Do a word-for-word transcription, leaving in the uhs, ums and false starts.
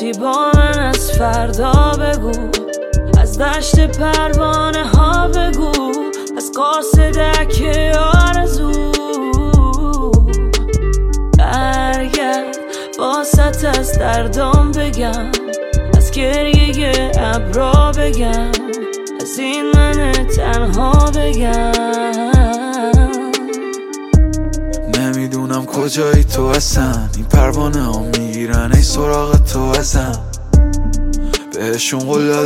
بگی با من از فردا بگو، از دشت پروانه ها بگو، از قاصدک آرزو برگرد واسط از دردام بگم، از گریه ابرا بگم، از این من تنها بگم. نمیدونم کجایی تو اصلا، این پروانه ها میگیرن ای سراغ تو ازم. بهشون قول دادم